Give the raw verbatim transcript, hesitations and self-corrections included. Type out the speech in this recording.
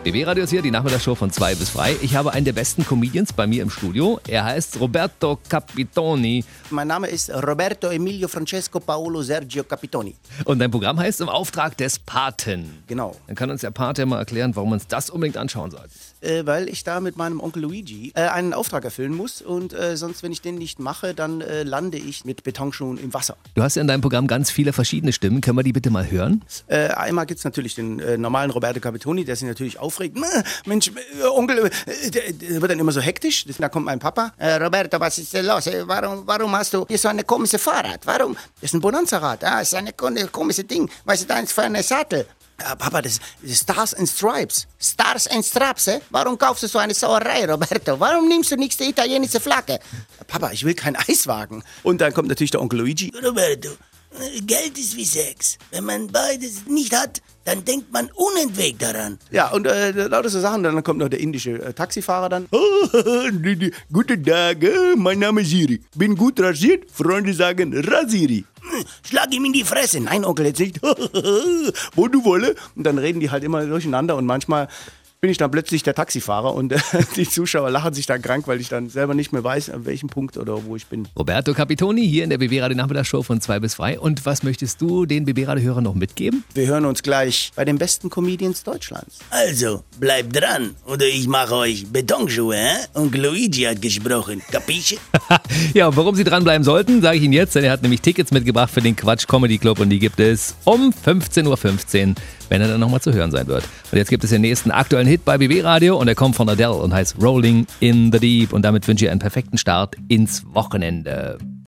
B W-Radio ist hier, die Nachmittagsshow von zwei bis drei. Ich habe einen der besten Comedians bei mir im Studio. Er heißt Roberto Capitoni. Mein Name ist Roberto Emilio Francesco Paolo Sergio Capitoni. Und dein Programm heißt Im Auftrag des Paten. Genau. Dann kann uns der Pate mal erklären, warum wir uns das unbedingt anschauen sollten. Äh, weil ich da mit meinem Onkel Luigi äh, einen Auftrag erfüllen muss. Und äh, sonst, wenn ich den nicht mache, dann äh, lande ich mit Betonschuhen im Wasser. Du hast ja in deinem Programm ganz viele verschiedene Stimmen. Können wir die bitte mal hören? Äh, einmal gibt es natürlich den äh, normalen Roberto Capitoni, der sich natürlich aufregt. Mensch, äh, Onkel, äh, der, der wird dann immer so hektisch. Da kommt mein Papa. Äh, Roberto, was ist denn los? Äh, warum, warum hast du hier so eine komische Fahrrad? Warum? Das ist ein Bonanza-Rad. Ah, das ist ein komisches Ding. Was ist das für eine Sattel? Ja, Papa, das ist Stars and Stripes. Stars and Stripes, eh? Warum kaufst du so eine Sauerei, Roberto? Warum nimmst du nicht die italienische Flagge? Papa, ich will keinen Eiswagen. Und dann kommt natürlich der Onkel Luigi. Roberto, Geld ist wie Sex. Wenn man beides nicht hat, dann denkt man unentwegt daran. Ja, und äh, lauter so Sachen. Dann kommt noch der indische äh, Taxifahrer dann. Guten Tag, äh, mein Name ist Siri. Bin gut rasiert, Freunde sagen Rasiri. Schlag ihm in die Fresse. Nein, Onkel, jetzt nicht. Wo du wolle. Und dann reden die halt immer durcheinander und manchmal bin ich dann plötzlich der Taxifahrer und äh, die Zuschauer lachen sich dann krank, weil ich dann selber nicht mehr weiß, an welchem Punkt oder wo ich bin. Roberto Capitoni hier in der B W-Radio Nachmittagsshow von zwei bis drei. Und was möchtest du den B W-Radio-Hörern noch mitgeben? Wir hören uns gleich bei den besten Comedians Deutschlands. Also, bleibt dran oder ich mache euch Betonschuhe, hä? Und Luigi hat gesprochen, kapische? Ja, und warum Sie dranbleiben sollten, sage ich Ihnen jetzt, denn er hat nämlich Tickets mitgebracht für den Quatsch Comedy Club und die gibt es um fünfzehn Uhr fünfzehn, wenn er dann nochmal zu hören sein wird. Und jetzt gibt es den nächsten aktuellen Hit bei B W-Radio und er kommt von Adele und heißt Rolling in the Deep und damit wünsche ich einen perfekten Start ins Wochenende.